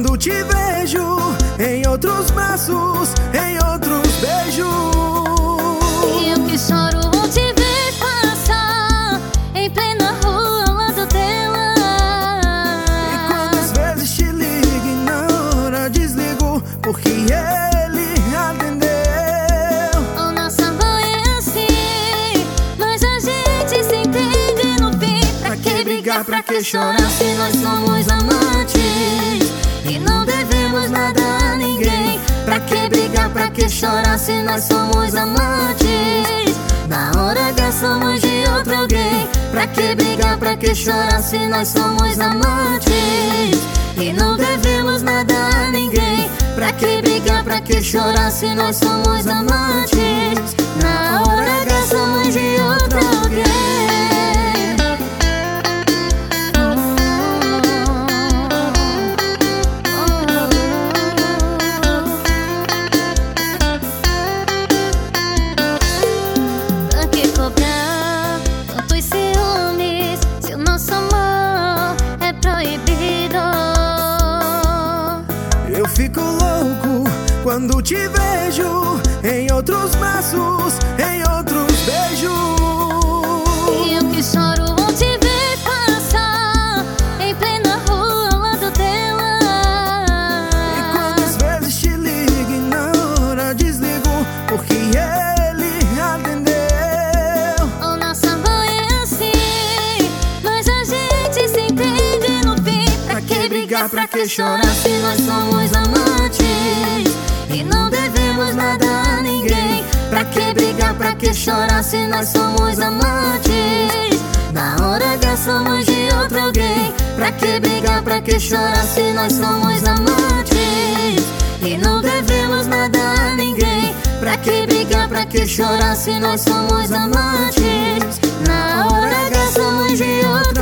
quando te vejo em outros braços, em outros beijos. E eu que choro ao te ver passar em plena rua ao lado dela. E quantas vezes te ligo e na hora desligo porque ele atendeu. O nosso amor é assim, mas a gente se entende no fim. Pra que brigar, pra que chorar se nós somos amantes e não devemos nada a ninguém? Pra que brigar, pra que chorar se nós somos amantes? Na hora H somos de outro alguém. Pra que brigar, pra que chorar se nós somos amantes e não devemos nada a ninguém? Pra que brigar, pra que chorar se nós somos amantes? Na hora H somos de outro alguém. Eu fico louco quando te vejo em outros braços, em outros beijos. E eu que choro ao te ver passar em plena rua ao lado dela. E quantas vezes te ligo e na hora desligo porque ele atendeu. O nosso amor é assim, mas a gente se entende no fim. Pra que brigar, pra que chorar se nós somos amantes e não devemos nada a ninguém? Pra que brigar, pra que chorar se nós somos amantes? Na hora H somos de outro alguém. Pra que brigar, pra que chorar se nós somos amantes e não devemos nada a ninguém? Pra que brigar, pra que chorar se nós somos amantes? Na hora H somos de outro